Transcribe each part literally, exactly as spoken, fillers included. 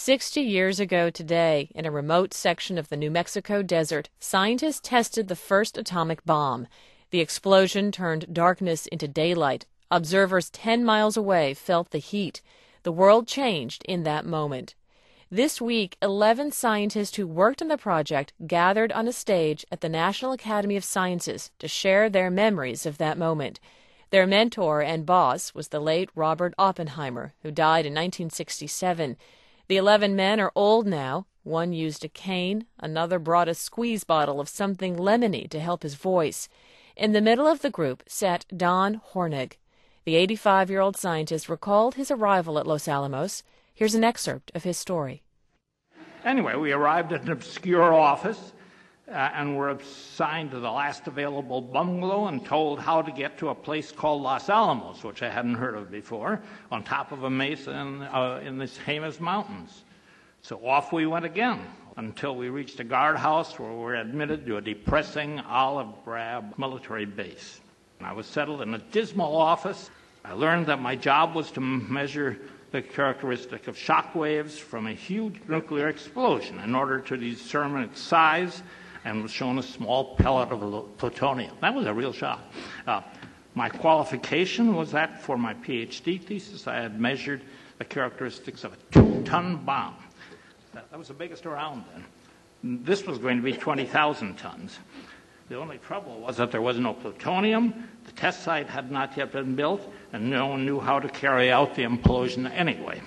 Sixty years ago today, in a remote section of the New Mexico desert, scientists tested the first atomic bomb. The explosion turned darkness into daylight. Observers ten miles away felt the heat. The world changed in that moment. This week, eleven scientists who worked on the project gathered on a stage at the National Academy of Sciences to share their memories of that moment. Their mentor and boss was the late Robert Oppenheimer, who died in nineteen sixty-seven. The eleven men are old now. One used a cane, another brought a squeeze bottle of something lemony to help his voice. In the middle of the group sat Don Hornig. The eighty-five-year-old scientist recalled his arrival at Los Alamos. Here's an excerpt of his story. Anyway, we arrived at an obscure office uh, and were assigned to the last available bungalow and told how to get to a place called Los Alamos, which I hadn't heard of before, on top of a mesa in, uh, in the Jemez Mountains. So off we went again until we reached a guardhouse where we were admitted to a depressing olive drab military base. I was settled in a dismal office. I learned that my job was to measure the characteristic of shock waves from a huge nuclear explosion in order to determine its size, and was shown a small pellet of plutonium. That was a real shock. Uh, my qualification was that for my PhD thesis, I had measured the characteristics of a two-ton bomb. That, that was the biggest around then. This was going to be twenty thousand tons. The only trouble was that there was no plutonium, the test site had not yet been built, and no one knew how to carry out the implosion anyway.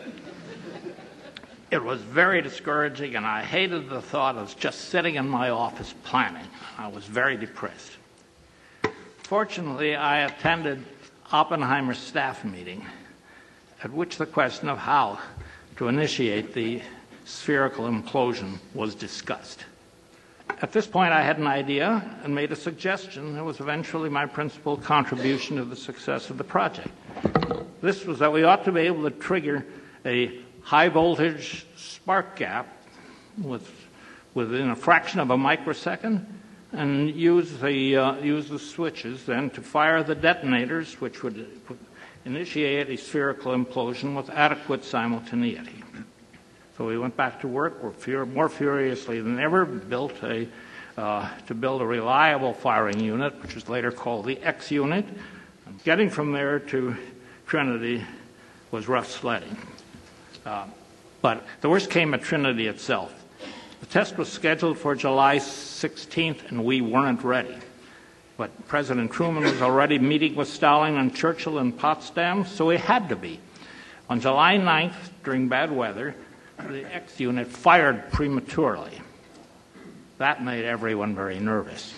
It was very discouraging, and I hated the thought of just sitting in my office planning. I was very depressed. Fortunately, I attended Oppenheimer's staff meeting, at which the question of how to initiate the spherical implosion was discussed. At this point, I had an idea and made a suggestion that was eventually my principal contribution to the success of the project. This was that we ought to be able to trigger a high-voltage spark gap with, within a fraction of a microsecond and use the, uh, use the switches then to fire the detonators, which would initiate a spherical implosion with adequate simultaneity. So we went back to work. We're fur- more furiously than ever built a, uh, to build a reliable firing unit, which was later called the X unit. Getting from there to Trinity was rough sledding. Uh, but the worst came at Trinity itself. The test was scheduled for July sixteenth, and we weren't ready. But President Truman was already meeting with Stalin and Churchill in Potsdam, so we had to be. On July ninth, during bad weather, the X unit fired prematurely. That made everyone very nervous.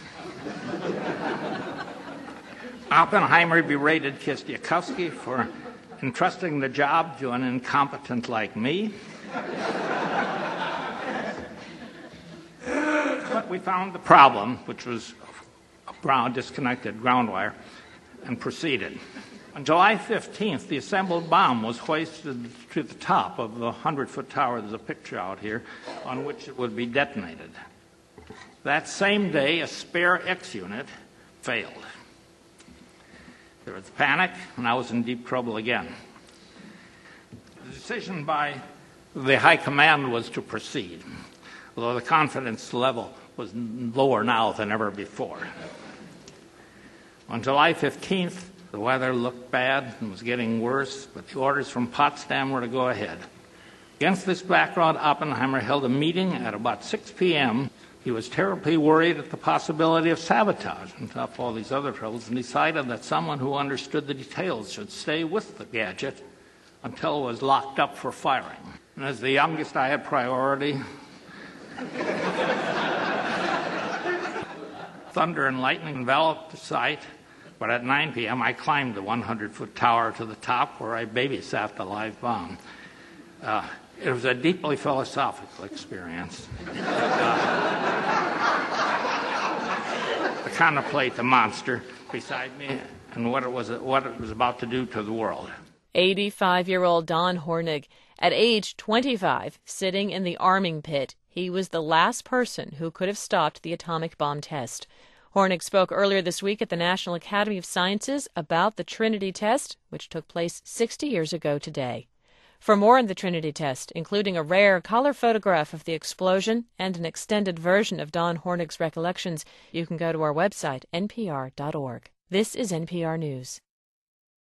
Oppenheimer berated Kistiakowsky for entrusting the job to an incompetent like me. But we found the problem, which was a brown, disconnected ground wire, and proceeded. On July fifteenth, the assembled bomb was hoisted to the top of the hundred-foot tower. There's a picture out here on which it would be detonated. That same day, a spare X unit failed. There was panic, and I was in deep trouble again. The decision by the high command was to proceed, although the confidence level was lower now than ever before. On July fifteenth, the weather looked bad and was getting worse, but the orders from Potsdam were to go ahead. Against this background, Oppenheimer held a meeting at about six p.m. He was terribly worried at the possibility of sabotage on top of all these other troubles, and decided that someone who understood the details should stay with the gadget until it was locked up for firing. And as the youngest, I had priority. Thunder and lightning enveloped the site. But at nine p.m., I climbed the hundred-foot tower to the top where I babysat the live bomb. Uh, it was a deeply philosophical experience. Uh, to contemplate the monster beside me and what it was, what it was about to do to the world. eighty-five-year-old Don Hornig. At age twenty-five, sitting in the arming pit, he was the last person who could have stopped the atomic bomb test. Hornig spoke earlier this week at the National Academy of Sciences about the Trinity test, which took place sixty years ago today. For more on the Trinity test, including a rare color photograph of the explosion and an extended version of Don Hornig's recollections, you can go to our website, N P R dot org. This is N P R News.